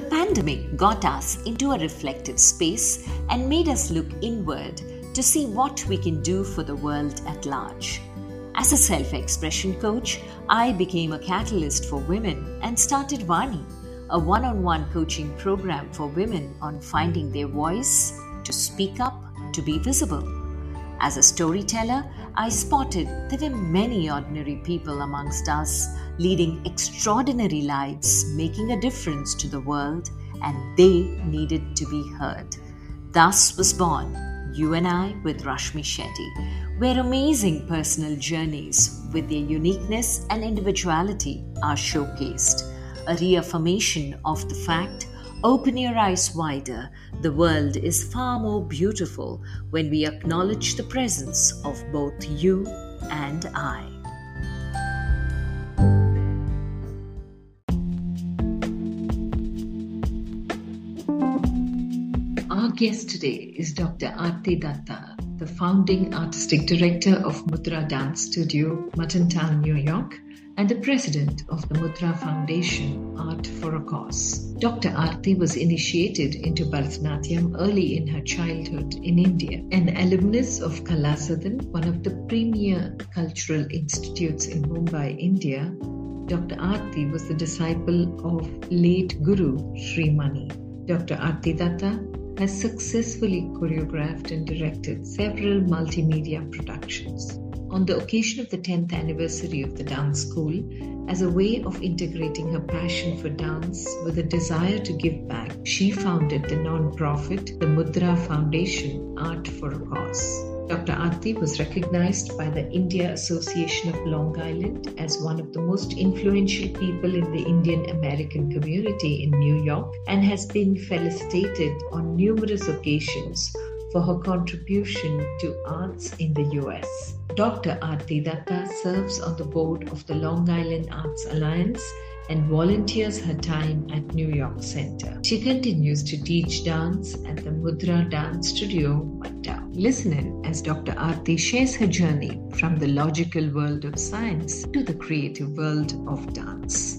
pandemic got us into a reflective space and made us look inward to see what we can do for the world at large. As a self-expression coach, I became a catalyst for women and started Vani, a one-on-one coaching program for women on finding their voice, to speak up, to be visible. As a storyteller, I spotted there were many ordinary people amongst us leading extraordinary lives, making a difference to the world, and they needed to be heard. Thus was born You and I with Rashmi Shetty, where amazing personal journeys with their uniqueness and individuality are showcased. A reaffirmation of the fact, open your eyes wider, the world is far more beautiful when we acknowledge the presence of both you and I. Our guest today is Dr. Aarti Datta, the founding artistic director of Mudra Dance Studio, Muttontown, New York, and the president of the Mudra Foundation, Art for a Cause. Dr. Aarti was initiated into Bharatanatyam early in her childhood in India. An alumnus of Kalasadan, one of the premier cultural institutes in Mumbai, India, Dr. Aarti was the disciple of late Guru Sri Mani. Dr. Aarti Datta has successfully choreographed and directed several multimedia productions. On the occasion of the 10th anniversary of the dance school, as a way of integrating her passion for dance with a desire to give back, she founded the non-profit, the Mudra Foundation, Art for a Cause. Dr. Aarti was recognized by the India Association of Long Island as one of the most influential people in the Indian American community in New York and has been felicitated on numerous occasions for her contribution to arts in the US. Dr. Aarti Datta serves on the board of the Long Island Arts Alliance and volunteers her time at New York Center. She continues to teach dance at the Mudra Dance Studio, Madda. Listen in as Dr. Aarti shares her journey from the logical world of science to the creative world of dance.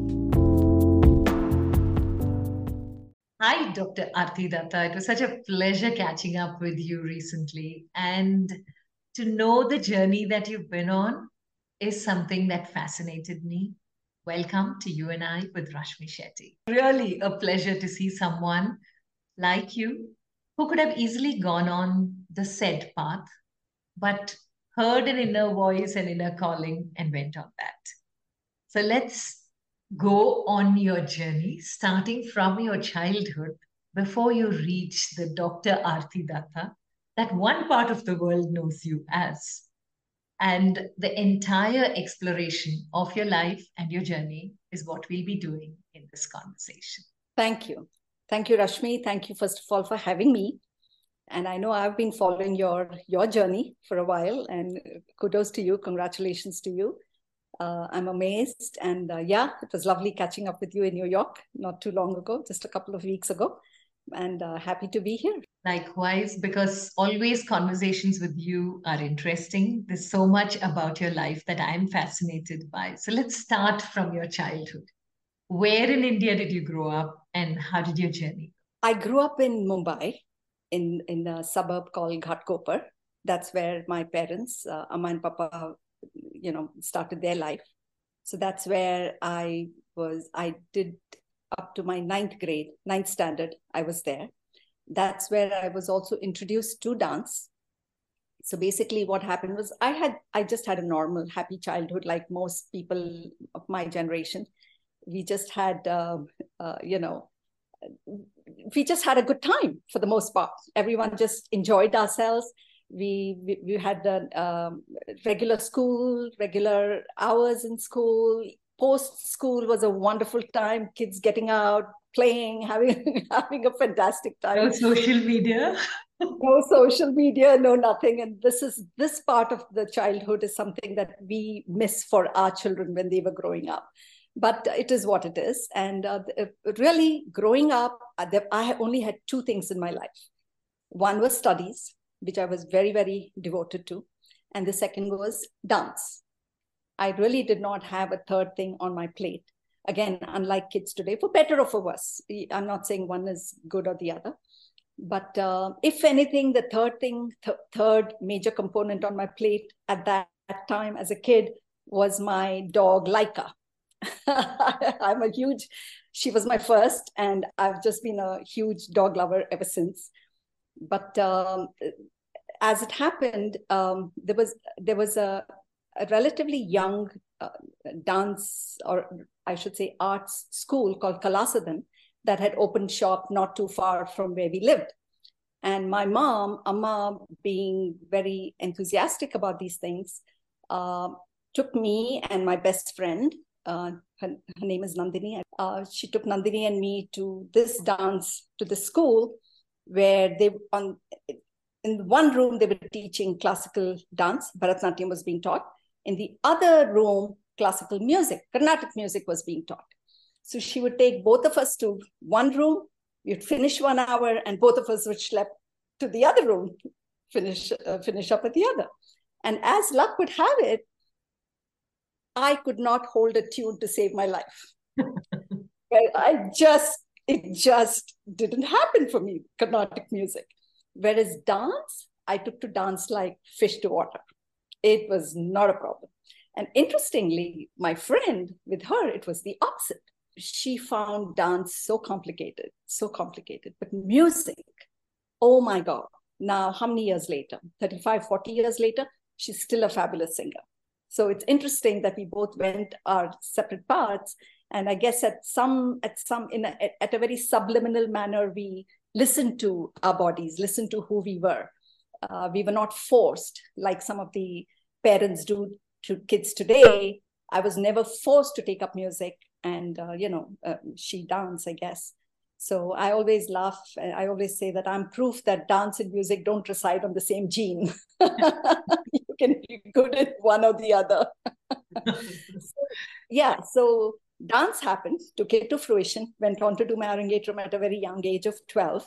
Hi, Dr. Aarti Datta. It was such a pleasure catching up with you recently. And to know the journey that you've been on is something that fascinated me. Welcome to You and I with Rashmi Shetty. Really a pleasure to see someone like you who could have easily gone on the said path, but heard an inner voice and inner calling and went on that. So let's go on your journey, starting from your childhood before you reach the Dr. Aarti Datta, that one part of the world knows you as. And the entire exploration of your life and your journey is what we'll be doing in this conversation. Thank you. Thank you, Rashmi. Thank you, first of all, for having me. And I know I've been following your journey for a while, and kudos to you. Congratulations to you. I'm amazed. And it was lovely catching up with you in New York not too long ago, just a couple of weeks ago. And happy to be here. Likewise, because always conversations with you are interesting. There's so much about your life that I'm fascinated by. So let's start from your childhood. Where in India did you grow up and how did your journey? I grew up in Mumbai, in a suburb called Ghatkopar. That's where my parents, Amma and Papa, started their life. So that's where I did up to my ninth standard, I was there. That's where I was also introduced to dance. So basically what happened was I just had a normal, happy childhood like most people of my generation. We just had, we just had a good time for the most part. Everyone just enjoyed ourselves. We had regular school, regular hours in school. Post-school was a wonderful time. Kids getting out, playing, having a fantastic time. No social media. No social media, no nothing. And this part of the childhood is something that we miss for our children when they were growing up. But it is what it is. And really growing up, I only had two things in my life. One was studies, which I was very, very devoted to. And the second was dance. I really did not have a third thing on my plate. Again, unlike kids today, for better or for worse. I'm not saying one is good or the other. But if anything, the third major component on my plate at that time as a kid was my dog, Laika. She was my first, and I've just been a huge dog lover ever since. But as it happened, there was a relatively young dance, or I should say arts school called Kalasadan that had opened shop not too far from where we lived. And my mom, Amma, being very enthusiastic about these things, took me and my best friend, her name is Nandini. She took Nandini and me to this dance, to the school, where in one room they were teaching classical dance, Bharatanatyam was being taught. In the other room, classical music, Carnatic music was being taught. So she would take both of us to one room, we'd finish 1 hour, and both of us would schlep to the other room, finish up at the other. And as luck would have it, I could not hold a tune to save my life. It just didn't happen for me, Carnatic music. Whereas dance, I took to dance like fish to water. It was not a problem. And interestingly, my friend, with her, it was the opposite. She found dance so complicated. But music, oh my God. Now, how many years later? 35, 40 years later, she's still a fabulous singer. So it's interesting that we both went our separate paths. And I guess at a very subliminal manner, we listened to our bodies, listened to who we were. We were not forced like some of the parents do to kids today. I was never forced to take up music, and she danced, I guess. So I always laugh. I always say that I'm proof that dance and music don't reside on the same gene. You can be good at one or the other. So dance happened, took it to fruition, went on to do my Arangetram at a very young age of 12.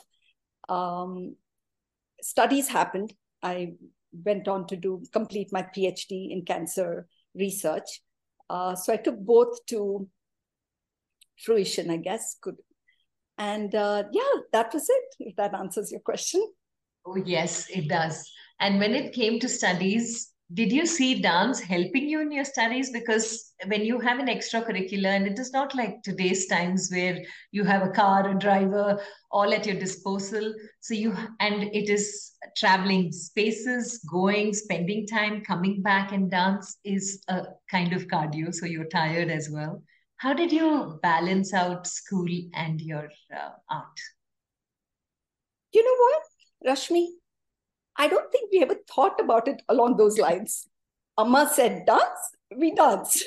Studies happened. I went on to complete my PhD in cancer research. So I took both to fruition, I guess. Good. And that was it, if that answers your question. Oh, yes, it does. And when it came to studies, did you see dance helping you in your studies? Because when you have an extracurricular, and it is not like today's times where you have a car, a driver, all at your disposal. And it is traveling spaces, going, spending time, coming back, and dance is a kind of cardio. So you're tired as well. How did you balance out school and your art? You know what, Rashmi? I don't think we ever thought about it along those lines. Amma said dance, we dance.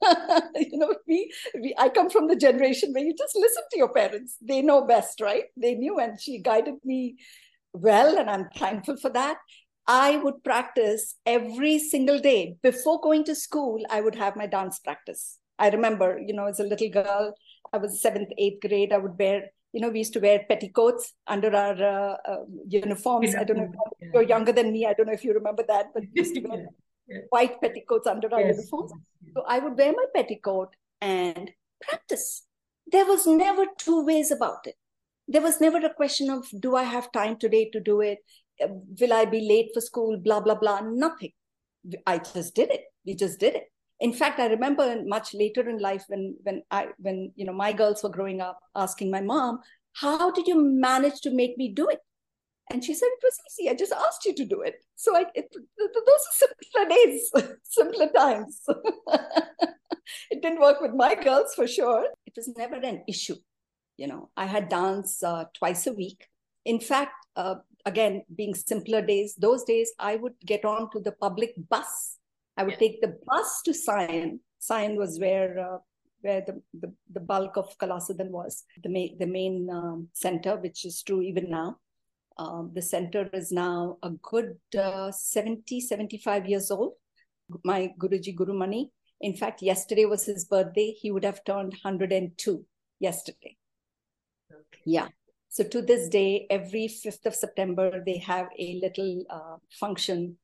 I come from the generation where you just listen to your parents. They know best, right? They knew, and she guided me well, and I'm thankful for that. I would practice every single day. Before going to school, I would have my dance practice. I remember, as a little girl, I was 7th, 8th grade, I would wear, we used to wear petticoats under our uniforms. I don't know if you're younger than me. I don't know if you remember that, but we used to wear white petticoats under our uniforms. So I would wear my petticoat and practice. There was never two ways about it. There was never a question of, do I have time today to do it? Will I be late for school? Blah, blah, blah. Nothing. I just did it. We just did it. In fact, I remember much later in life when my girls were growing up, asking my mom, how did you manage to make me do it? And she said, it was easy. I just asked you to do it. So those are simpler days, simpler times. It didn't work with my girls for sure. It was never an issue. I had dance twice a week. In fact, again, being simpler days, those days I would get on to the public bus. I would take the bus to Sion. Sion was where the bulk of Kalasadan was, the main center, which is true even now. The center is now a good 70, 75 years old. My Guruji Guru Mani. In fact, yesterday was his birthday. He would have turned 102 yesterday. Okay. Yeah. So to this day, every 5th of September, they have a little function.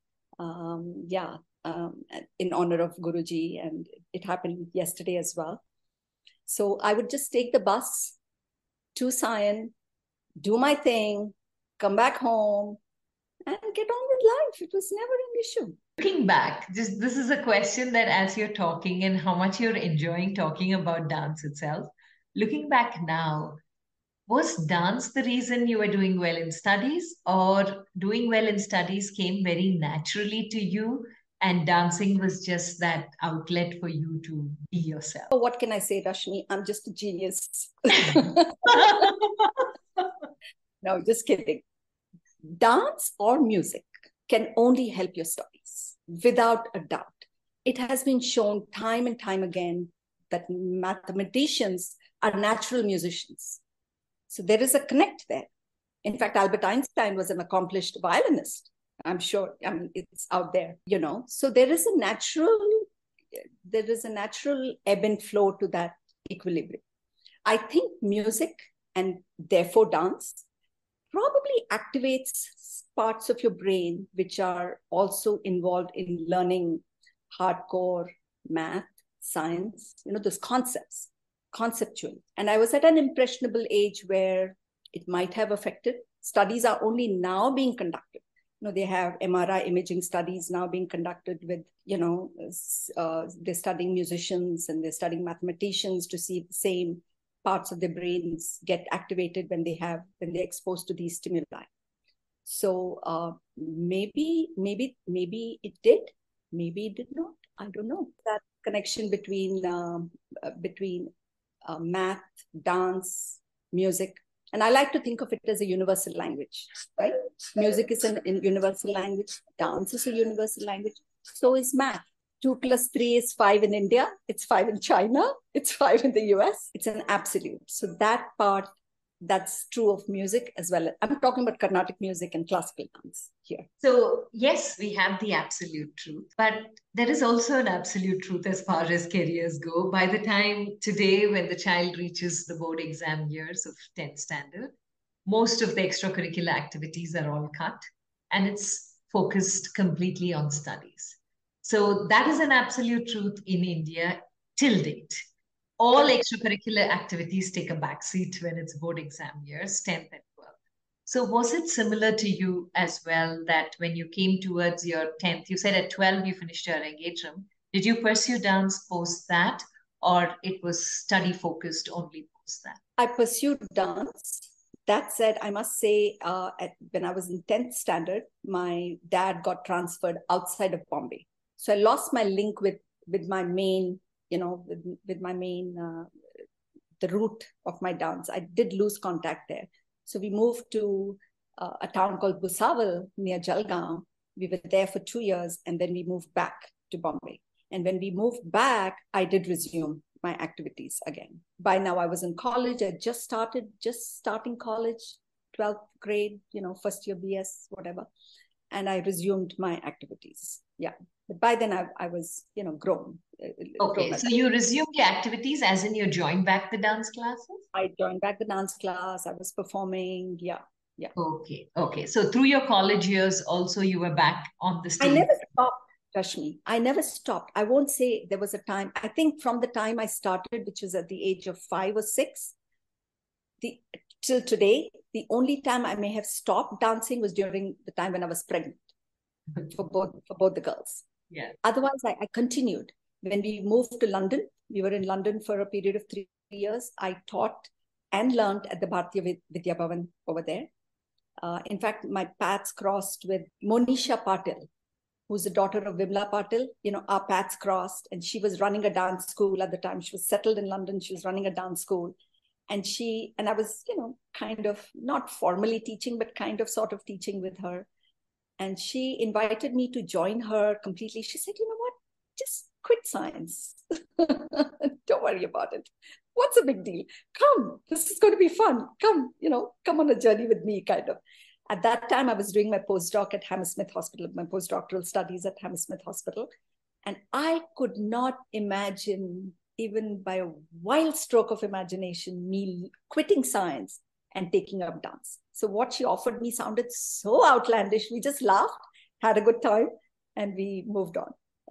In honor of Guruji, and it happened yesterday as well. So I would just take the bus to Sion, do my thing, come back home, and get on with life. It was never an issue. Looking back, just this is a question that as you're talking and how much you're enjoying talking about dance itself. Looking back now, was dance the reason you were doing well in studies, or doing well in studies came very naturally to you and dancing was just that outlet for you to be yourself? Oh, what can I say, Rashmi? I'm just a genius. No, just kidding. Dance or music can only help your studies, without a doubt. It has been shown time and time again that mathematicians are natural musicians. So there is a connect there. In fact, Albert Einstein was an accomplished violinist. I'm sure, I mean, it's out there, you know. So there is a natural ebb and flow to that equilibrium. I think music and therefore dance probably activates parts of your brain which are also involved in learning hardcore math, science, you know, those concepts, conceptual. And I was at an impressionable age where it might have affected. Studies are only now being conducted. You know, they have MRI imaging studies now being conducted with, you know, they're studying musicians and they're studying mathematicians to see the same parts of their brains get activated when they're exposed to these stimuli. So maybe it did, maybe it did not. I don't know. That connection between math, dance, music, and I like to think of it as a universal language, right? Music is a universal language. Dance is a universal language. So is math. 2 + 3 is 5 in India. It's 5 in China. It's 5 in the US. It's an absolute. So that part, that's true of music as well. I'm talking about Carnatic music and classical dance here. So yes, we have the absolute truth, but there is also an absolute truth as far as careers go. By the time today, when the child reaches the board exam years of 10th standard, most of the extracurricular activities are all cut and it's focused completely on studies. So that is an absolute truth in India till date. All extracurricular activities take a backseat when it's board exam years, 10th and 12th. So was it similar to you as well that when you came towards your 10th, you said at 12 you finished your engagement. Did you pursue dance post that, or it was study focused only post that? I pursued dance. That said, I must say, when I was in 10th standard, my dad got transferred outside of Bombay. So I lost my link with my main, you know, with my main, the root of my dance. I did lose contact there. So we moved to a town called Bhusawal near Jalgaon. We were there for 2 years and then we moved back to Bombay. And when we moved back, I did resume my activities again. By now I was in college. I just starting college, 12th grade, you know, first year BS, whatever. And I resumed my activities. Yeah. But by then I was, you know, grown. Okay, so you resumed your activities as in you joined back the dance classes? I joined back the dance class. I was performing. Yeah. Okay. So through your college years also you were back on the stage? I never stopped, Rashmi. I never stopped. I won't say there was a time. I think from the time I started, which was at the age of 5 or 6, till today, the only time I may have stopped dancing was during the time when I was pregnant for both the girls. Yeah. Otherwise, I continued. When we moved to London, we were in London for a period of 3 years. I taught and learned at the Bharatiya Vidya Bhavan over there. In fact, my paths crossed with Monisha Patil, who's the daughter of Vimla Patil. You know, our paths crossed, and she was running a dance school at the time. She was settled in London. She was running a dance school. And I was, you know, kind of not formally teaching, but kind of sort of teaching with her. And she invited me to join her completely. She said, you know what, just quit science. Don't worry about it. What's a big deal? Come, this is going to be fun. Come, you know, come on a journey with me, kind of. At that time, I was doing my postdoc at Hammersmith Hospital, my postdoctoral studies at Hammersmith Hospital. And I could not imagine, even by a wild stroke of imagination, me quitting science and taking up dance. So what she offered me sounded so outlandish. We just laughed, had a good time, and we moved on.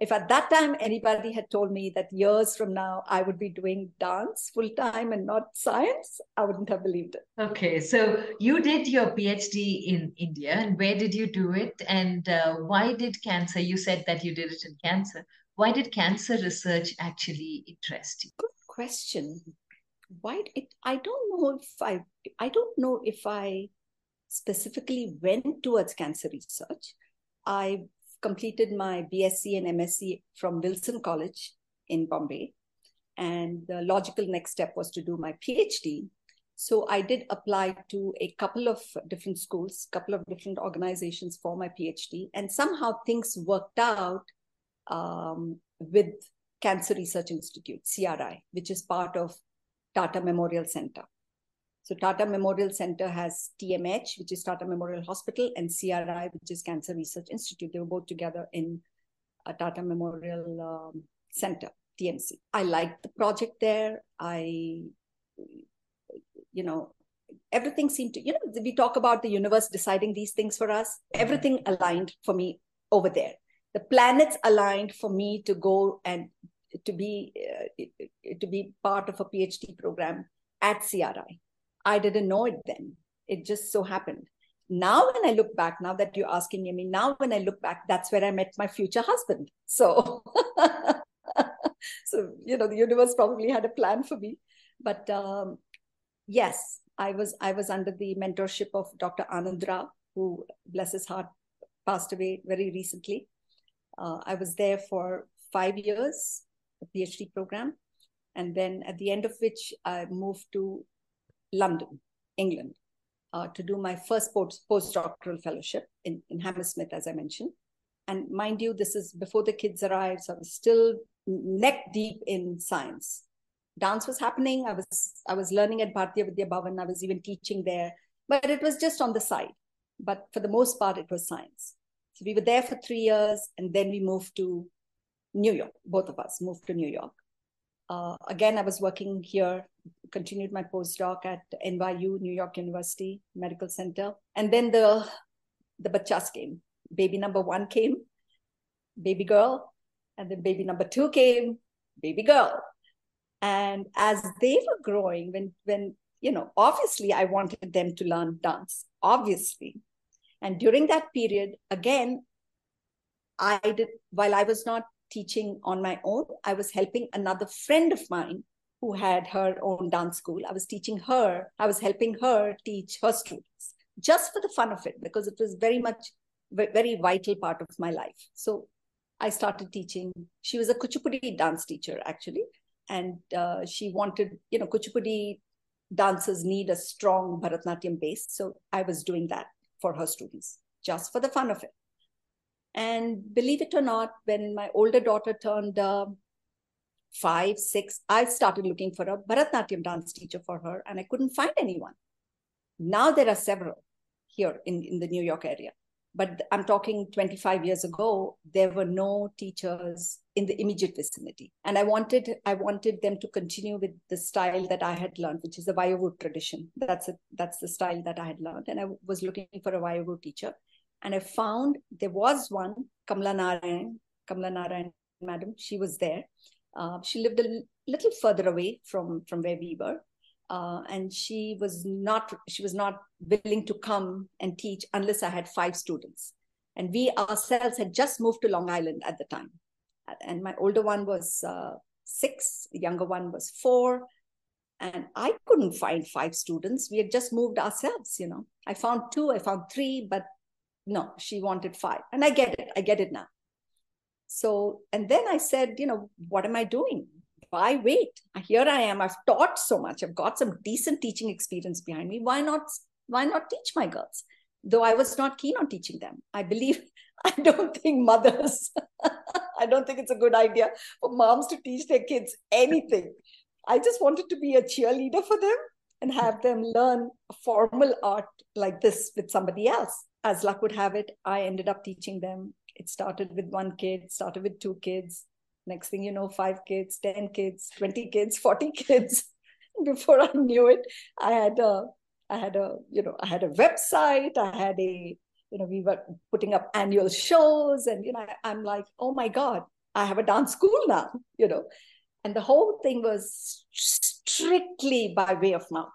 If at that time anybody had told me that years from now I would be doing dance full time and not science, I wouldn't have believed it. Okay, so you did your PhD in India, and where did you do it? And why did cancer? You said that you did it in cancer. Why did cancer research actually interest you? Good question. I don't know if I specifically went towards cancer research. I completed my BSc and MSc from Wilson College in Bombay. And the logical next step was to do my PhD. So I did apply to a couple of different schools, couple of different organizations for my PhD. And somehow things worked out with Cancer Research Institute, CRI, which is part of Tata Memorial Center. So Tata Memorial Center has TMH, which is Tata Memorial Hospital, and CRI, which is Cancer Research Institute. They were both together in a Tata Memorial Center, TMC. I liked the project there. Everything seemed to, we talk about the universe deciding these things for us. Everything aligned for me over there. The planets aligned for me to go and to be part of a PhD program at CRI. I didn't know it then. It just so happened. Now, when I look back, now that you're asking me, now when I look back, that's where I met my future husband. So, the universe probably had a plan for me. But yes, I was under the mentorship of Dr. Anand Rao, who, bless his heart, passed away very recently. I was there for 5 years, the PhD program. And then at the end of which I moved to London, England, to do my first postdoctoral fellowship in Hammersmith, as I mentioned. And mind you, this is before the kids arrived, so I was still neck deep in science. Dance was happening. I was learning at Bharatiya Vidya Bhavan. I was even teaching there, but it was just on the side. But for the most part, it was science. So we were there for 3 years, and then we moved to New York. Both of us moved to New York. Again, I was working here, continued my postdoc at NYU, New York University Medical Center. And then the bachas came. Baby number 1 came, baby girl. And then baby number 2 came, baby girl. And as they were growing, when obviously I wanted them to learn dance, obviously. And during that period, again, while I was not teaching on my own, I was helping another friend of mine who had her own dance school. I was helping her teach her students just for the fun of it, because it was very vital part of my life. So I started teaching. She was a Kuchipudi dance teacher, actually. And she wanted, Kuchipudi dancers need a strong Bharatanatyam base. So I was doing that for her students, just for the fun of it. And believe it or not, when my older daughter turned 5, 6, I started looking for a Bharatanatyam dance teacher for her, and I couldn't find anyone. Now there are several here in the New York area. But I'm talking 25 years ago, there were no teachers in the immediate vicinity. And I wanted them to continue with the style that I had learned, which is the Vayavut tradition. That's the style that I had learned. And I was looking for a Vayavut teacher. And I found there was one, Kamla Narayan, madam. She was there. She lived a little further away from where we were. And she was not willing to come and teach unless I had 5 students. And we ourselves had just moved to Long Island at the time. And my older one was 6, the younger one was 4. And I couldn't find 5 students. We had just moved ourselves, I found 2, I found 3, but no, she wanted 5. And I get it now. So, and then I said, what am I doing? Why wait? Here I am. I've taught so much. I've got some decent teaching experience behind me. Why not teach my girls? Though I was not keen on teaching them. I don't think it's a good idea for moms to teach their kids anything. I just wanted to be a cheerleader for them and have them learn a formal art like this with somebody else. As luck would have it, I ended up teaching them. It started with 1 kid, started with 2 kids. Next thing you know, 5 kids, 10 kids, 20 kids, 40 kids. Before I knew it, I had a website. We were putting up annual shows, and I'm like, oh my God, I have a dance school now, And the whole thing was strictly by way of mouth.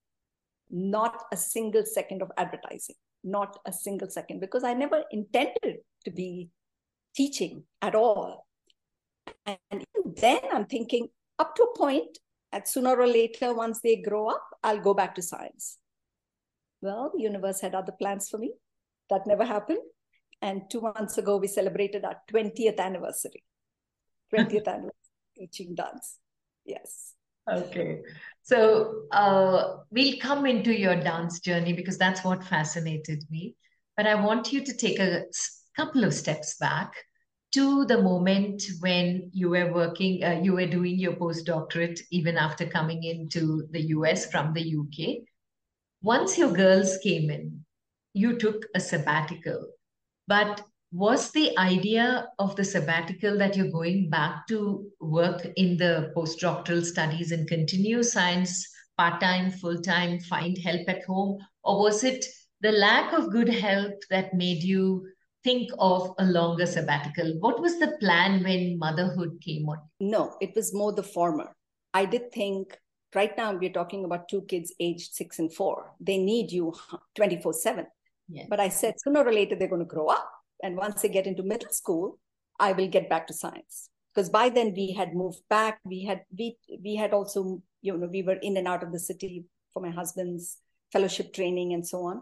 Not a single second of advertising, not a single second, because I never intended to be teaching at all. And even then I'm thinking, up to a point, and sooner or later, once they grow up, I'll go back to science. Well, the universe had other plans for me. That never happened. And 2 months ago, we celebrated our 20th anniversary. 20th anniversary teaching dance. Yes. Okay. So we'll come into your dance journey because that's what fascinated me. But I want you to take a couple of steps back to the moment when you were working, you were doing your postdoctorate, even after coming into the US from the UK. Once your girls came in, you took a sabbatical. But was the idea of the sabbatical that you're going back to work in the postdoctoral studies and continue science part-time, full-time, find help at home? Or was it the lack of good health that made you think of a longer sabbatical? What was the plan when motherhood came on? No, it was more the former. I did think, right now we're talking about 2 kids aged 6 and 4. They need you 24/7. Yes. But I said, sooner or later, they're going to grow up. And once they get into middle school, I will get back to science. Because by then we had moved back. We had also, we were in and out of the city for my husband's fellowship training and so on.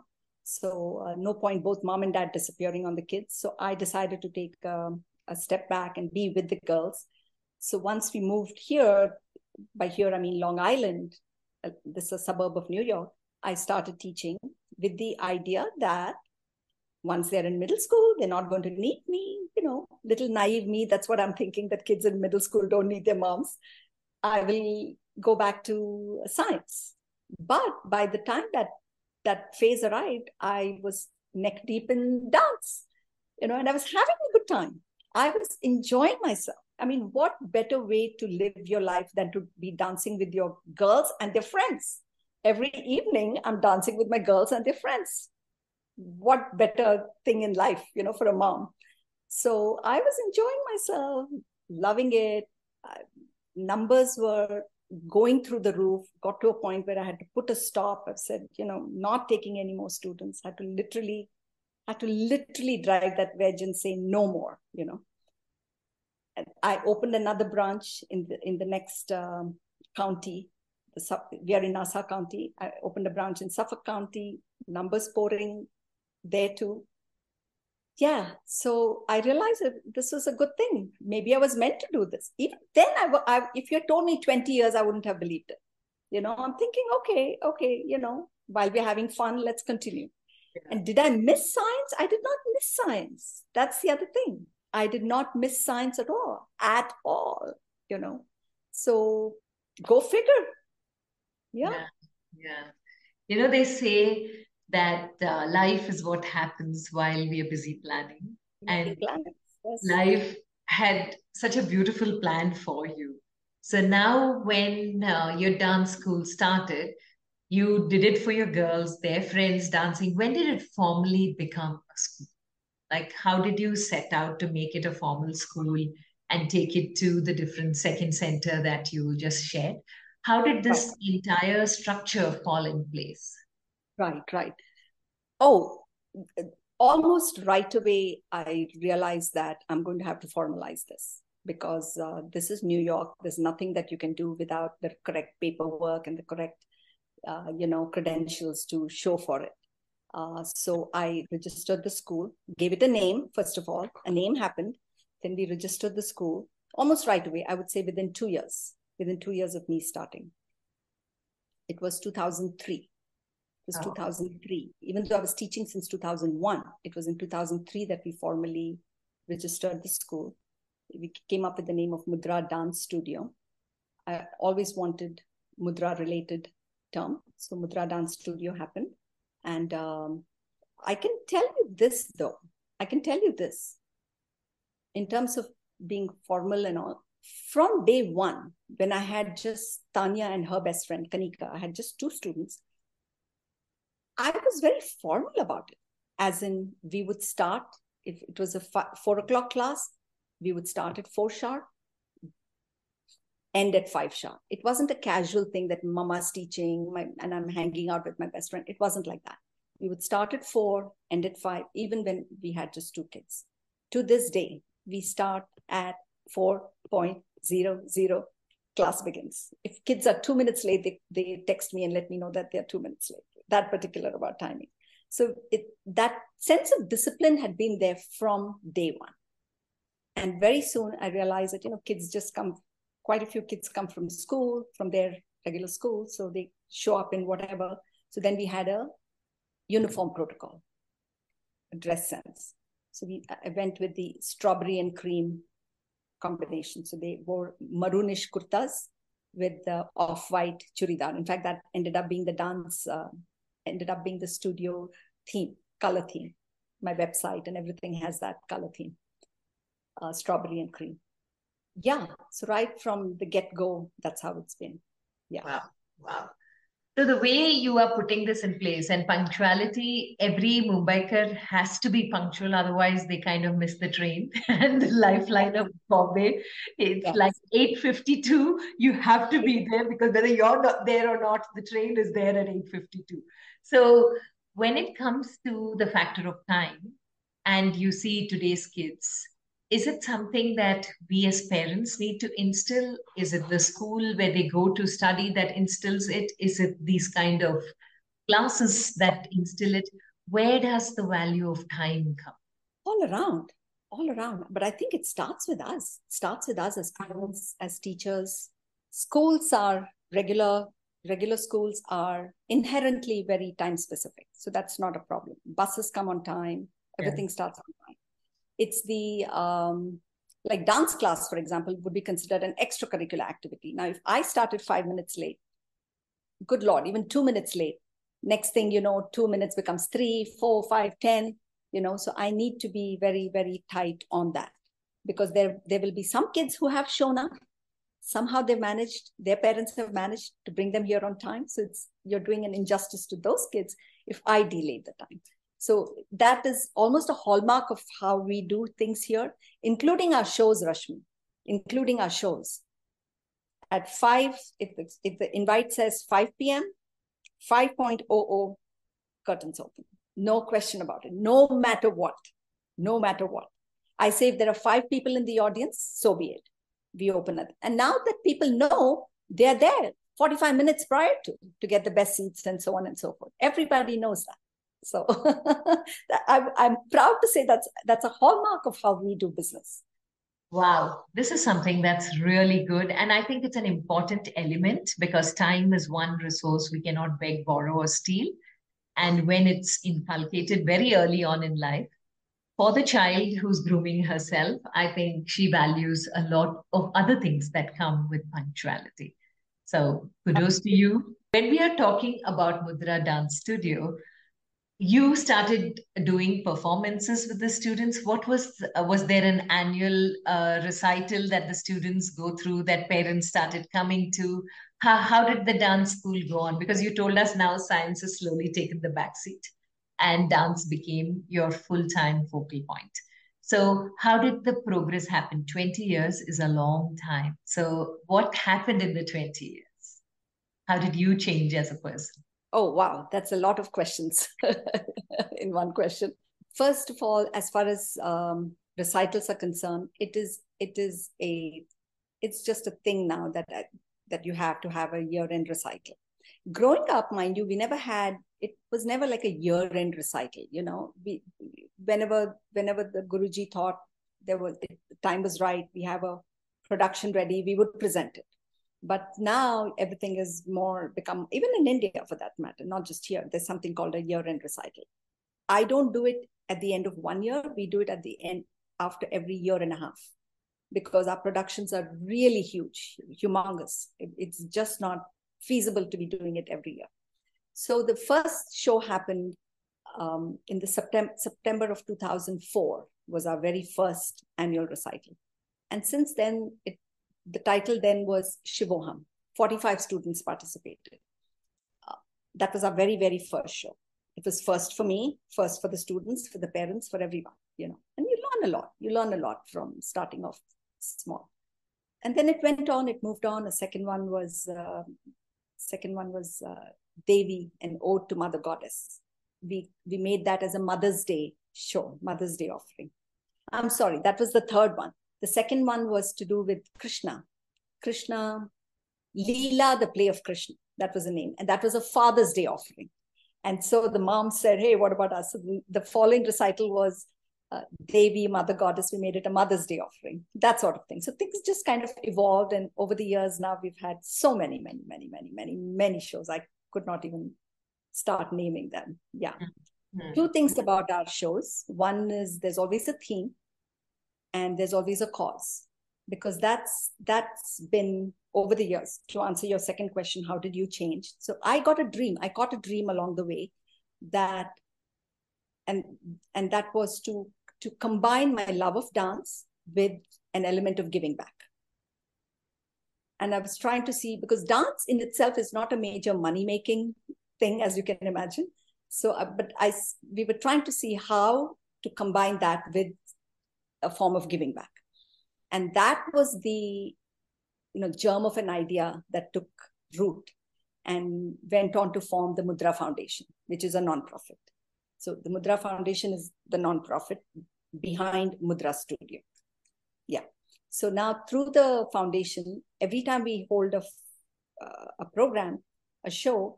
So no point both mom and dad disappearing on the kids. So I decided to take a step back and be with the girls. So once we moved here, by here I mean Long Island, this is a suburb of New York, I started teaching with the idea that once they're in middle school, they're not going to need me, little naive me. That's what I'm thinking, that kids in middle school don't need their moms. I will go back to science. But by the time that phase arrived, I was neck deep in dance, and I was having a good time. I was enjoying myself. I mean, what better way to live your life than to be dancing with your girls and their friends? Every evening, I'm dancing with my girls and their friends. What better thing in life, for a mom? So I was enjoying myself, loving it. Numbers were going through the roof, got to a point where I had to put a stop. I've said, not taking any more students. I had to literally drive that wedge and say no more, And I opened another branch in the next county. We are in Nassau County. I opened a branch in Suffolk County, numbers pouring there too. Yeah, so I realized that this was a good thing. Maybe I was meant to do this. Even then, if you had told me 20 years, I wouldn't have believed it. I'm thinking, okay, while we're having fun, let's continue. Yeah. And did I miss science? I did not miss science. That's the other thing. I did not miss science at all. So go figure. Yeah. They say that life is what happens while we are busy planning. And yes. Life had such a beautiful plan for you. So now when your dance school started, you did it for your girls, their friends dancing. When did it formally become a school? Like, how did you set out to make it a formal school and take it to the different second center that you just shared? How did this entire structure fall in place? Right. Oh, almost right away, I realized that I'm going to have to formalize this because this is New York. There's nothing that you can do without the correct paperwork and the correct, credentials to show for it. So I registered the school, gave it a name, first of all. A name happened. Then we registered the school almost right away. I would say within 2 years of me starting. It was 2003. It was 2003. Even though I was teaching since 2001, it was in 2003 that we formally registered the school. We came up with the name of Mudra Dance Studio. I always wanted Mudra-related term. So Mudra Dance Studio happened. And I can tell you this, though. In terms of being formal and all, from day one, when I had just Tanya and her best friend, Kanika, I had just 2 students, I was very formal about it. As in, we would start, if it was a 4 o'clock class, We would start at 4 sharp, end at 5 sharp. It wasn't a casual thing that mama's teaching and I'm hanging out with my best friend. It wasn't like that. We would start at 4, end at 5, even when we had just 2 kids. To this day, we start at 4.00, class begins. If kids are 2 minutes late, they text me and let me know that they're 2 minutes late. That particular about timing. So that sense of discipline had been there from day one. And very soon I realized that, kids just come, quite a few kids come from school, from their regular school. So they show up in whatever. So then we had a uniform protocol, a dress sense. So I went with the strawberry and cream combination. So they wore maroonish kurtas with the off-white churidar. In fact, that ended up being the dance, ended up being the studio theme, color theme. My website and everything has that color theme, strawberry and cream. Yeah, so right from the get-go, that's how it's been. Yeah. Wow, wow. So the way you are putting this in place and punctuality, every Mumbaiker has to be punctual, otherwise they kind of miss the train. And the lifeline of Bombay, it's like 8:52. You have to be there because whether you're not there or not, the train is there at 8:52. So when it comes to the factor of time, and you see today's kids, is it something that we as parents need to instill? Is it the school where they go to study that instills it? Is it these kind of classes that instill it? Where does the value of time come? All around. But I think it starts with us. It starts with us as parents, as teachers. Schools are regular schools are inherently very time specific. So that's not a problem. Buses come on time. Everything starts on time. It's the, like dance class, for example, would be considered an extracurricular activity. Now, if I started 5 minutes late, good Lord, even 2 minutes late, next thing you know, 2 minutes becomes 3, 4, 5, 10, so I need to be very, very tight on that because there will be some kids who have shown up. Somehow their parents have managed to bring them here on time. So you're doing an injustice to those kids if I delayed the time. So that is almost a hallmark of how we do things here, including our shows, Rashmi, including our shows. At 5, if the invite says 5 p.m., 5:00, curtains open. No question about it. No matter what. I say if there are 5 people in the audience, so be it. We open it. And now that people know, they're there 45 minutes prior to get the best seats and so on and so forth. Everybody knows that. So I'm proud to say that's a hallmark of how we do business. Wow, this is something that's really good. And I think it's an important element because time is one resource we cannot beg, borrow, or steal. And when it's inculcated very early on in life, for the child who's grooming herself, I think she values a lot of other things that come with punctuality. So kudos to you. When we are talking about Mudra Dance Studio, you started doing performances with the students. What was there an annual recital that the students go through that parents started coming to? How did the dance school go on? Because you told us now science has slowly taken the backseat and dance became your full-time focal point. So how did the progress happen? 20 years is a long time. So what happened in the 20 years? How did you change as a person? Oh, wow. That's a lot of questions in one question. First of all, as far as recitals are concerned, it's just a thing now that you have to have a year-end recital. Growing up, mind you, it was never like a year-end recital. Whenever the Guruji thought the time was right, we have a production ready, we would present it. But now everything is more become, even in India for that matter, not just here, there's something called a year-end recital. I don't do it at the end of 1 year. We do it at the end after every year and a half because our productions are really huge, humongous. It's just not feasible to be doing it every year. So the first show happened in the September of 2004 was our very first annual recital. And since then, the title then was Shivoham. 45 students participated. That was our very, very first show. It was first for me, first for the students, for the parents, for everyone, And you learn learn a lot. You learn a lot from starting off small. And then it went on, it moved on. The second one was Devi, an ode to Mother Goddess. We made that as a Mother's Day show, Mother's Day offering. I'm sorry, that was the third one. The second one was to do with Krishna. Krishna, Leela, the play of Krishna. That was the name. And that was a Father's Day offering. And so the mom said, hey, what about us? So the following recital was Devi, Mother Goddess. We made it a Mother's Day offering, that sort of thing. So things just kind of evolved. And over the years now, we've had so many shows. I could not even start naming them. Yeah. Mm-hmm. Two things about our shows. One is there's always a theme and there's always a cause, because that's been over the years. To answer your second question, how did you change? So I got a dream. I caught a dream along the way that, and that was to combine my love of dance with an element of giving back. And I was trying to see, because dance in itself is not a major money-making thing, as you can imagine. So, we were trying to see how to combine that with a form of giving back. And that was the germ of an idea that took root and went on to form the Mudra Foundation, which is a nonprofit. So the Mudra Foundation is the nonprofit behind Mudra Studio. Yeah. So now through the foundation, every time we hold a program, a show,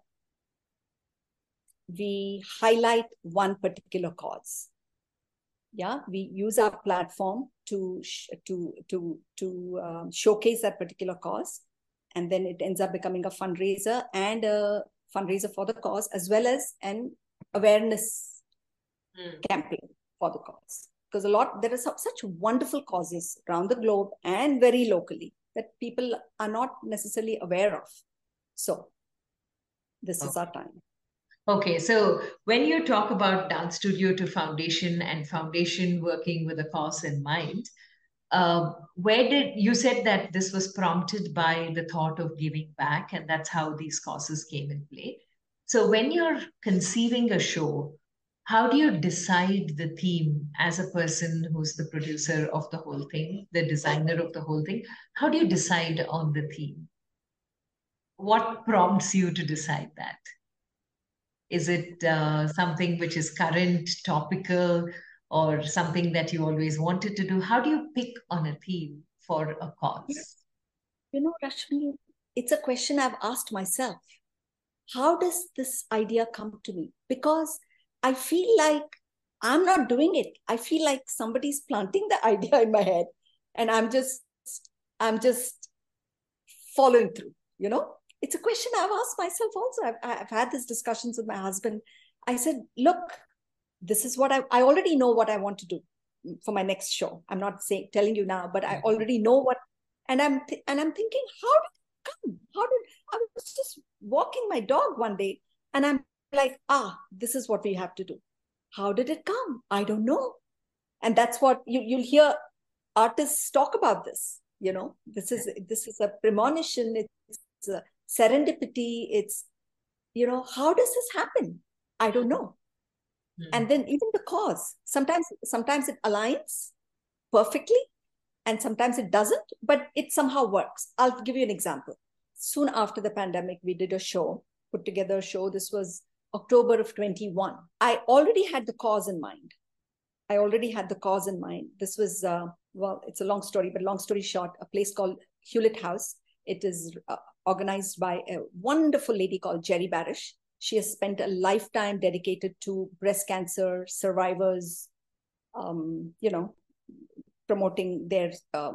we highlight one particular cause. Yeah, we use our platform to showcase that particular cause, and then it ends up becoming a fundraiser for the cause, as well as an awareness campaign for the cause. Because there are such wonderful causes around the globe and very locally that people are not necessarily aware of. So this is our time. Okay, so when you talk about Dance Studio to Foundation and Foundation working with a cause in mind, you said that this was prompted by the thought of giving back, and that's how these causes came in play. So when you're conceiving a show, how do you decide the theme as a person who's the producer of the whole thing, the designer of the whole thing? How do you decide on the theme? What prompts you to decide that? Is it something which is current, topical, or something that you always wanted to do? How do you pick on a theme for a cause? Rashmi, it's a question I've asked myself. How does this idea come to me? Because I feel like I'm not doing it. I feel like somebody's planting the idea in my head, and I'm just following through, It's a question I've asked myself also. I've had these discussions with my husband. I said, look, this is what I already know what I want to do for my next show. I'm not telling you now, but I already know what, and I'm thinking, how did it come? I was just walking my dog one day, and I'm like, this is what we have to do. How did it come? I don't know. And that's what you'll hear artists talk about this. This is a premonition. It's a serendipity. It's, how does this happen? I don't know. And then even the cause, sometimes it aligns perfectly and sometimes it doesn't, but it somehow works. I'll give you an example. Soon after the pandemic, we did put together a show. This was October of 21. I already had the cause in mind. This was, it's a long story, but long story short, a place called Hewlett House. It is organized by a wonderful lady called Jerry Barish. She has spent a lifetime dedicated to breast cancer survivors, promoting their,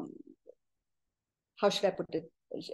how should I put it?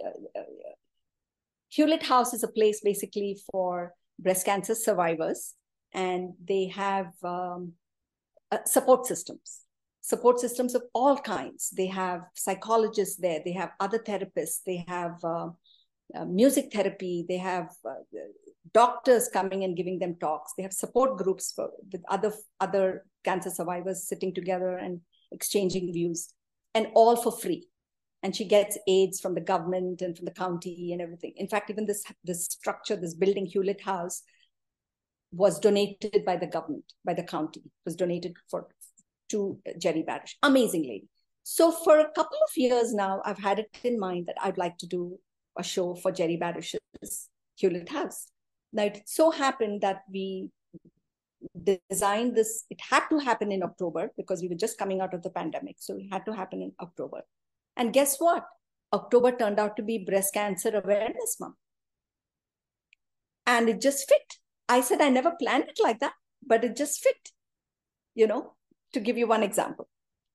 Hewlett House is a place basically for breast cancer survivors, and they have support systems of all kinds. They have psychologists there, they have other therapists, they have music therapy, they have doctors coming and giving them talks, they have support groups with other cancer survivors sitting together and exchanging views, and all for free. And she gets aids from the government and from the county and everything. In fact, even this structure, this building, Hewlett House, was donated by the government, by the county. It was donated to Jerry Barish. Amazing lady. So for a couple of years now, I've had it in mind that I'd like to do a show for Jerry Barish's Hewlett House. Now, it so happened that we designed this. It had to happen in October because we were just coming out of the pandemic. So it had to happen in October. And guess what? October turned out to be Breast Cancer Awareness Month. And it just fit. I said, I never planned it like that, but it just fit, to give you one example.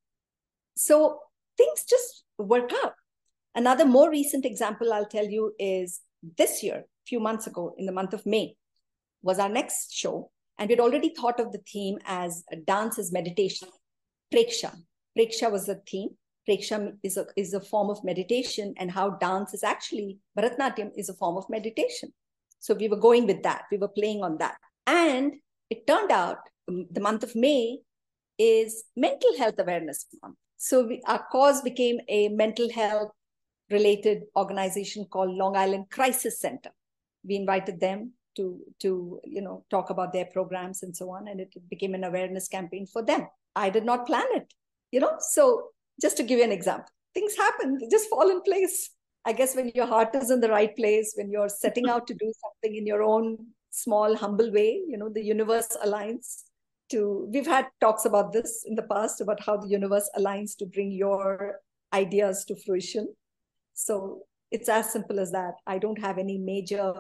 So things just work out. Another more recent example I'll tell you is this year, a few months ago, in the month of May, was our next show. And we'd already thought of the theme as dance as meditation. Preksha. Preksha was the theme. Preksha is a form of meditation, and how dance is actually, Bharatanatyam is a form of meditation. So we were going with that. We were playing on that. And it turned out the month of May is Mental Health Awareness Month. So our cause became a mental health related organization called Long Island Crisis Center. We invited them to talk about their programs and so on. And it became an awareness campaign for them. I did not plan it, So just to give you an example, things happen, they just fall in place. I guess when your heart is in the right place, when you're setting out to do something in your own small, humble way, the universe aligns we've had talks about this in the past, about how the universe aligns to bring your ideas to fruition. So it's as simple as that. I don't have any major,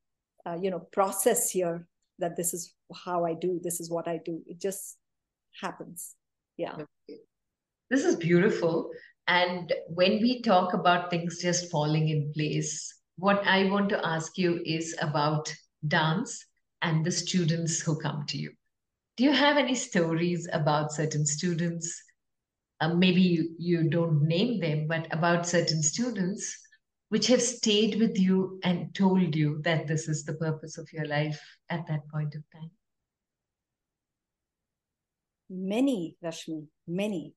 process here that this is how I do, this is what I do. It just happens. Yeah. This is beautiful. And when we talk about things just falling in place, what I want to ask you is about dance and the students who come to you. Do you have any stories about certain students? Maybe you don't name them, but about certain students which have stayed with you and told you that this is the purpose of your life at that point of time? Many, Rashmi, many.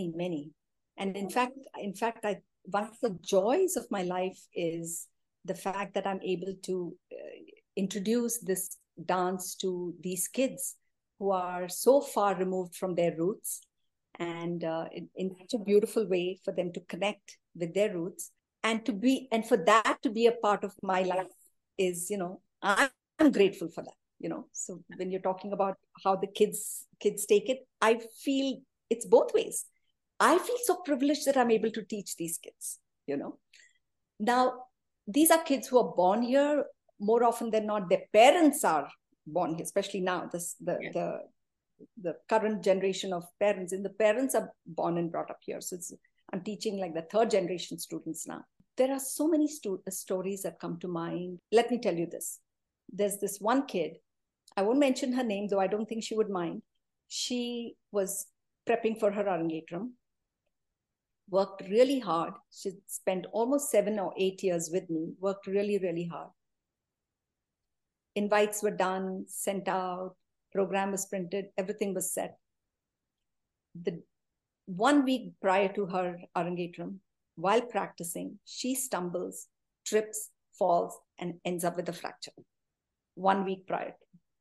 And in fact, one of the joys of my life is the fact that I'm able to introduce this dance to these kids who are so far removed from their roots, and in such a beautiful way for them to connect with their roots, and for that to be a part of my life is, I'm grateful for that, So when you're talking about how the kids take it, I feel it's both ways. I feel so privileged that I'm able to teach these kids, Now, these are kids who are born here. More often than not, their parents are born here, especially now, the current generation of parents, and the parents are born and brought up here. So I'm teaching like the third generation students now. There are so many stories that come to mind. Let me tell you this. There's this one kid, I won't mention her name, though I don't think she would mind. She was prepping for her Arangetram, worked really hard. She spent almost 7 or 8 years with me, worked really, really hard. Invites were done, sent out, program was printed, everything was set. The 1 week prior to her Arangetram, while practicing, she stumbles, trips, falls, and ends up with a fracture. 1 week prior.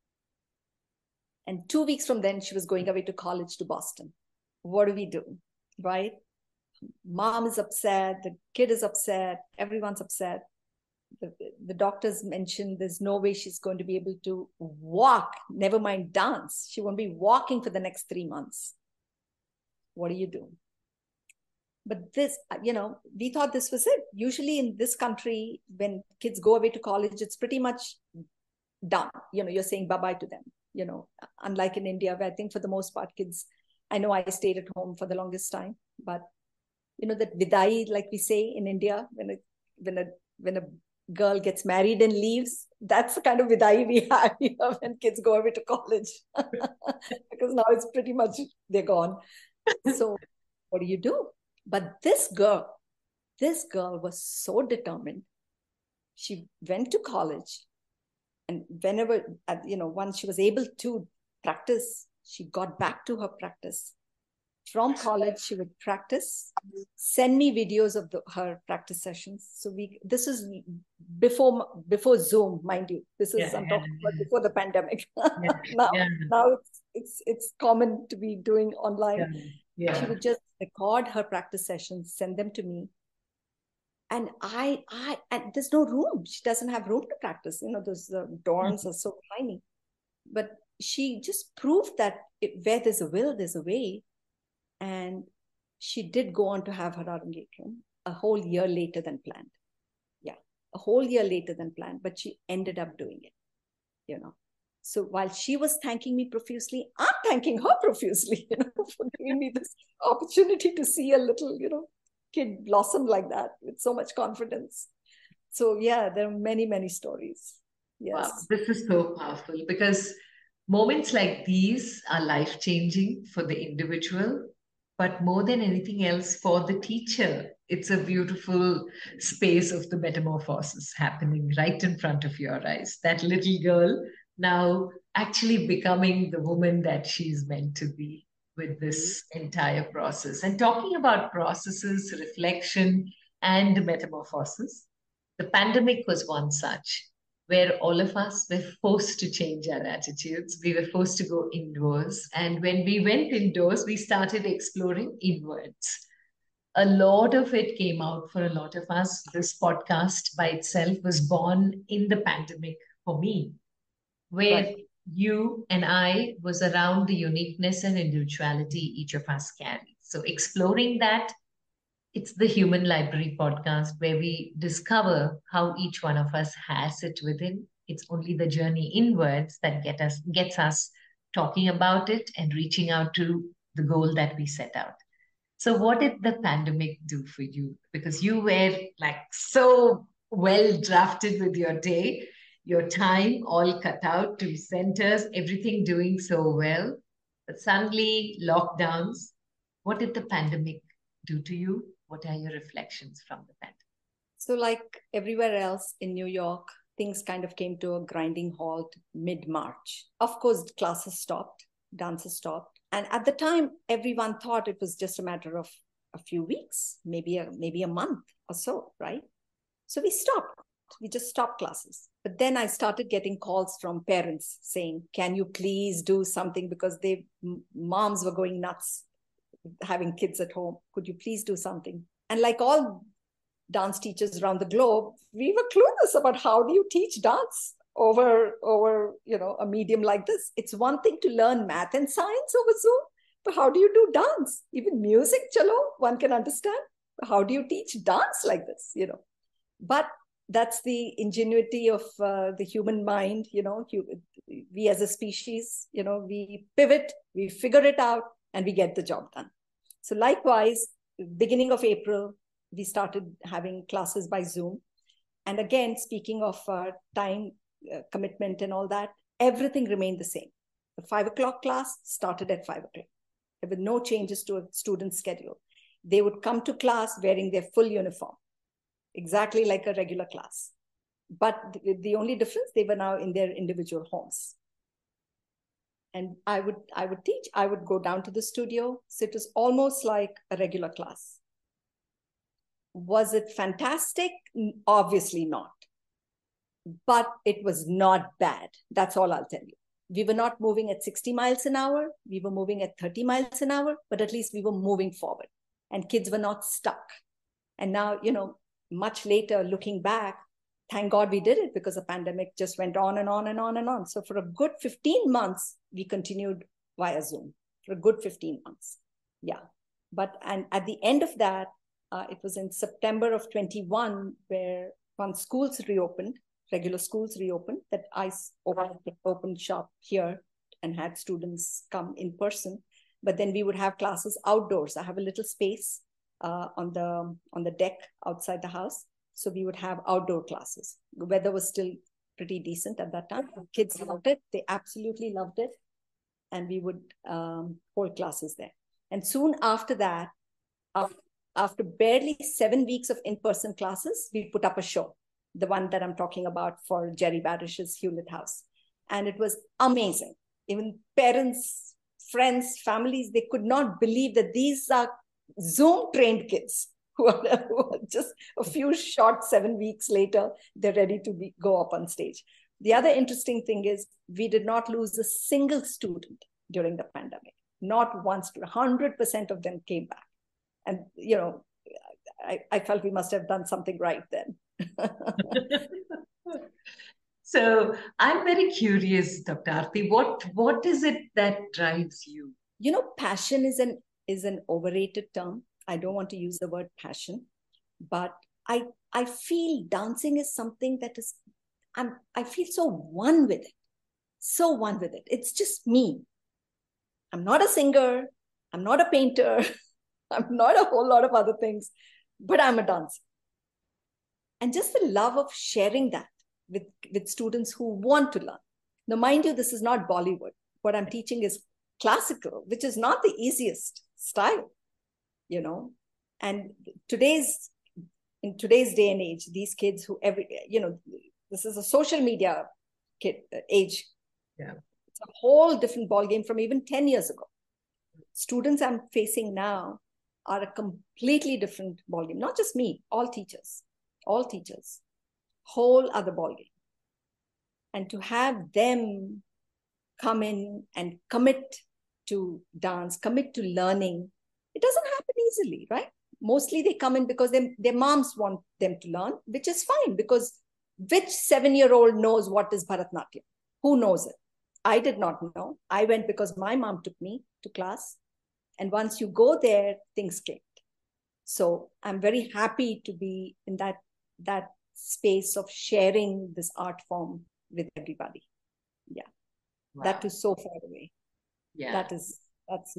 And 2 weeks from then, she was going away to college to Boston. What do we do, right? Mom is upset, the kid is upset, everyone's upset. The doctors mentioned there's no way she's going to be able to walk, never mind dance. She won't be walking for the next 3 months. What do you do? But this, we thought this was it. Usually in this country, when kids go away to college, it's pretty much done. You're saying bye-bye to them. Unlike in India, where I think for the most part, kids, I know I stayed at home for the longest time, but that vidai, like we say in India, when a girl gets married and leaves, that's the kind of vidai we have when kids go away to college. Because now it's pretty much, they're gone. So what do you do? But this girl was so determined. She went to college, and whenever, once she was able to practice, she got back to her practice. From college, she would practice, send me videos of her practice sessions. So this is before Zoom, mind you. This is I'm talking about before the pandemic. Now it's common to be doing online. She would just record her practice sessions, send them to me. And and there's no room. She doesn't have room to practice. Those dorms are so tiny. But she just proved that where there's a will, there's a way. And she did go on to have her Arangetram a whole year later than planned. Yeah, a whole year later than planned, but she ended up doing it, So while she was thanking me profusely, I'm thanking her profusely, for giving me this opportunity to see a little, kid blossom like that with so much confidence. So yeah, there are many, many stories. Yes. Wow, this is so powerful because moments like these are life-changing for the individual, but more than anything else for the teacher. It's a beautiful space of the metamorphosis happening right in front of your eyes. That little girl now actually becoming the woman that she's meant to be with this entire process. And talking about processes, reflection, and metamorphosis, the pandemic was one such where all of us were forced to change our attitudes. We were forced to go indoors. And when we went indoors, we started exploring inwards. A lot of it came out for a lot of us. This podcast by itself was born in the pandemic for me, where you and I was around the uniqueness and individuality each of us carry. So exploring that, it's the Human Library podcast where we discover how each one of us has it within. It's only the journey inwards that gets us talking about it and reaching out to the goal that we set out. So what did the pandemic do for you? Because you were like so well drafted with your day, your time all cut out to centers, everything doing so well. But suddenly lockdowns, what did the pandemic do to you? What are your reflections from the pandemic? So like everywhere else in New York, things kind of came to a grinding halt mid-March. Of course, classes stopped, dances stopped. And at the time, everyone thought it was just a matter of a few weeks, maybe a month or so, right? So we stopped. We just stopped classes. But then I started getting calls from parents saying, can you please do something? Because moms were going nuts having kids at home. Could you please do something? And like all dance teachers around the globe, we were clueless about how do you teach dance over a medium like this. It's one thing to learn math and science over Zoom, but how do you do dance? Even music, chalo, one can understand. How do you teach dance like this? But that's the ingenuity of the human mind. We as a species, we pivot, we figure it out, and we get the job done. So likewise, beginning of April, we started having classes by Zoom. And again, speaking of time commitment and all that, everything remained the same. The 5 o'clock class started at 5 o'clock. There were no changes to a student's schedule. They would come to class wearing their full uniform, exactly like a regular class. But the only difference, they were now in their individual homes. And I would teach, I would go down to the studio. So it was almost like a regular class. Was it fantastic? Obviously not. But it was not bad. That's all I'll tell you. We were not moving at 60 miles an hour. We were moving at 30 miles an hour, but at least we were moving forward and kids were not stuck. And now, much later, looking back, thank God we did it because the pandemic just went on and on and on and on. So for a good 15 months, we continued via Zoom for a good 15 months. Yeah. And at the end of that, it was in September of 21 where once schools reopened, regular schools reopened, that I opened shop here and had students come in person. But then we would have classes outdoors. I have a little space on the deck outside the house. So we would have outdoor classes. The weather was still pretty decent at that time. Kids loved it. They absolutely loved it. And we would hold classes there. And soon after that, after barely 7 weeks of in-person classes, we put up a show, the one that I'm talking about for Jerry Barish's Hewlett House. And it was amazing. Even parents, friends, families, they could not believe that these are Zoom-trained kids who are just a few short 7 weeks later, they're ready to go up on stage. The other interesting thing is we did not lose a single student during the pandemic. Not once. 100% of them came back. And, I felt we must have done something right then. So I'm very curious, Dr. Aarti, what is it that drives you? Passion is an overrated term. I don't want to use the word passion, but I feel dancing is something that is, I feel so one with it. So one with it. It's just me. I'm not a singer. I'm not a painter. I'm not a whole lot of other things, but I'm a dancer. And just the love of sharing that with students who want to learn. Now, mind you, this is not Bollywood. What I'm teaching is classical, which is not the easiest style, And in today's day and age, these kids who this is a social media age. Yeah. It's a whole different ballgame from even 10 years ago. Students I'm facing now are a completely different ballgame. Not just me, all teachers, whole other ballgame. And to have them come in and commit to dance, commit to learning, it doesn't happen easily, right? Mostly they come in because their moms want them to learn, which is fine, because which 7-year-old knows what is Bharatanatyam? Who knows it? I did not know. I went because my mom took me to class. And once you go there, things clicked. So I'm very happy to be in that space of sharing this art form with everybody. Yeah. Wow. That is so far away. Yeah. That's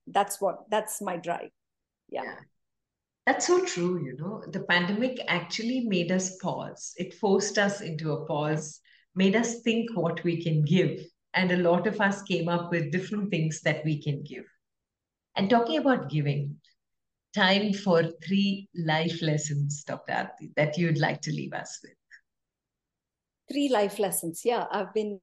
my drive. Yeah. That's so true. The pandemic actually made us pause. It forced us into a pause, made us think what we can give. And a lot of us came up with different things that we can give. And talking about giving, time for 3 life lessons, Dr. Aarti, that you'd like to leave us with. 3 life lessons. Yeah, I've been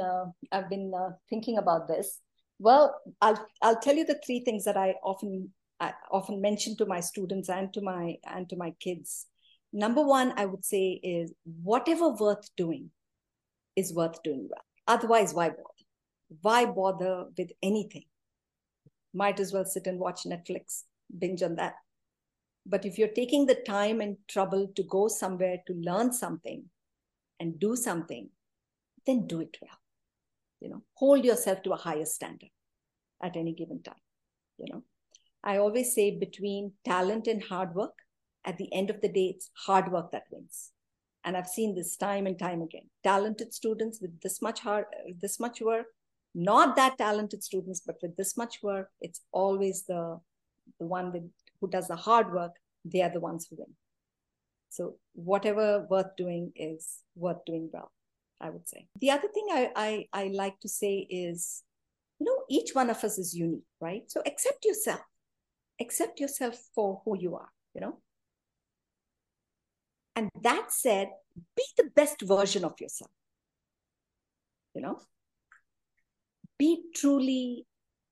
thinking about this. Well, I'll tell you the 3 things that I often mention to my students and to my kids. Number 1, I would say, is whatever worth doing is worth doing well. Otherwise, why bother? Why bother with anything? Might as well sit and watch Netflix, binge on that. But if you're taking the time and trouble to go somewhere to learn something and do something, then do it well. Hold yourself to a higher standard at any given time. I always say, between talent and hard work, at the end of the day, it's hard work that wins. And I've seen this time and time again. Talented students with this much work, not that talented students, but with this much work, it's always the one who does the hard work. They are the ones who win. So whatever worth doing is worth doing well, I would say. The other thing I like to say is, each one of us is unique, right? So accept yourself. Accept yourself for who you are, And that said, be the best version of yourself. Be truly,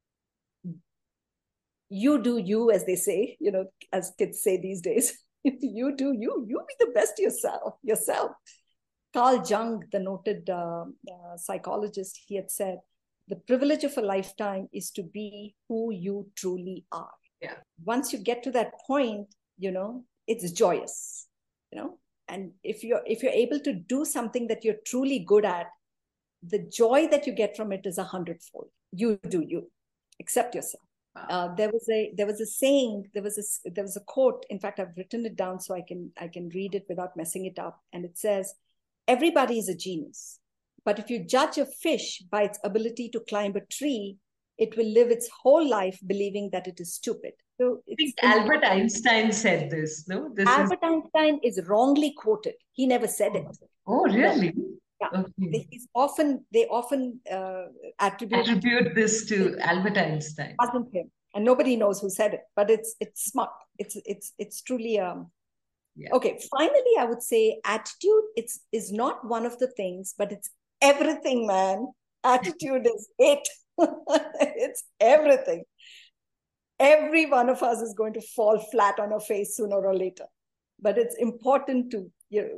you do you, as they say, as kids say these days. You do you be the best yourself. Carl Jung, the noted psychologist, he had said, the privilege of a lifetime is to be who you truly are. Yeah. Once you get to that point, it's joyous, and if you're able to do something that you're truly good at, the joy that you get from it is 100-fold. You do you. Accept yourself. Wow. There was a saying, there was a quote. In fact, I've written it down so I can read it without messing it up. And it says, everybody is a genius, but if you judge a fish by its ability to climb a tree, it will live its whole life believing that it is stupid. So I think Albert Einstein said this, no? Einstein is wrongly quoted. He never said it. Oh, really? No. Yeah. Okay. They often attribute this to Albert Einstein. Wasn't him, and nobody knows who said it. But it's smart. It's truly yeah. Okay. Finally, I would say attitude is not one of the things, but it's everything, man. Attitude is it. It's everything. Every one of us is going to fall flat on our face sooner or later. But it's important to,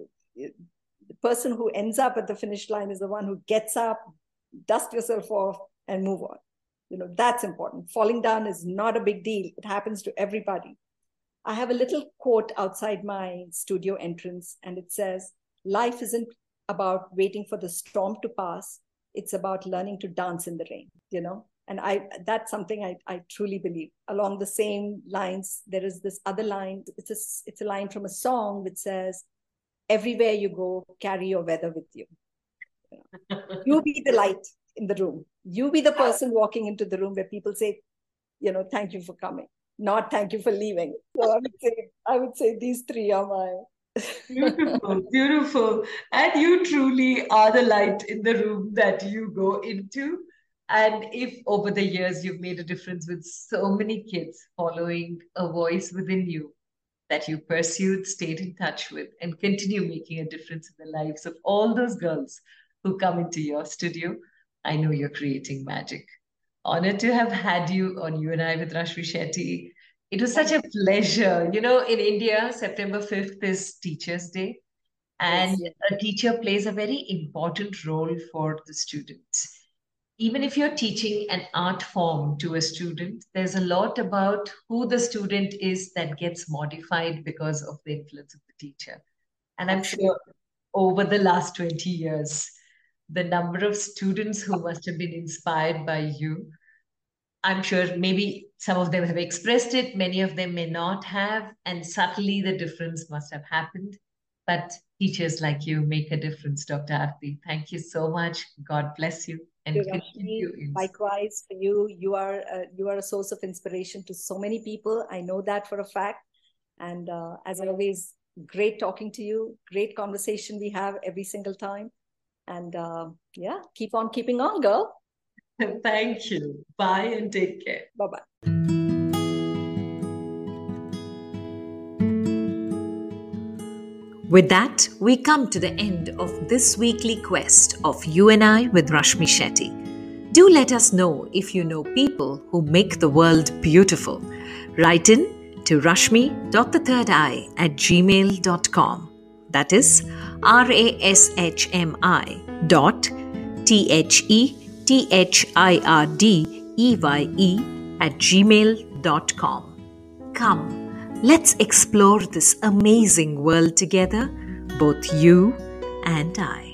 the person who ends up at the finish line is the one who gets up, dust yourself off, and move on. That's important. Falling down is not a big deal. It happens to everybody. I have a little quote outside my studio entrance, and it says, life isn't about waiting for the storm to pass. It's about learning to dance in the rain, And that's something I truly believe. Along the same lines, there is this other line. It's a line from a song which says, everywhere you go, carry your weather with you. You be the light in the room. You be the person walking into the room where people say, thank you for coming, not thank you for leaving. So I would say these three are my... Beautiful, beautiful. And you truly are the light in the room that you go into. And if over the years you've made a difference with so many kids following a voice within you that you pursued, stayed in touch with, and continue making a difference in the lives of all those girls who come into your studio, I know you're creating magic. Honored to have had you on You and I with Rashmi Shetty. It was such a pleasure. In India, September 5th is Teachers' Day, and Yes. a teacher plays a very important role for the students. Even if you're teaching an art form to a student, there's a lot about who the student is that gets modified because of the influence of the teacher. And I'm sure over the last 20 years, the number of students who must have been inspired by you, I'm sure maybe some of them have expressed it, many of them may not have, and subtly the difference must have happened. But teachers like you make a difference, Dr. Aarti. Thank you so much. God bless you. And continue. Likewise for you. You are a source of inspiration to so many people. I know that for a fact. And as always, great talking to you. Great conversation we have every single time. And keep on keeping on, girl. Thank you. Bye and take care. Bye-bye. With that, we come to the end of this weekly quest of You and I with Rashmi Shetty. Do let us know if you know people who make the world beautiful. Write in to rashmi.thethirdeye@gmail.com. That is rashmi.thethirdeye@gmail.com. Come, let's explore this amazing world together, both you and I.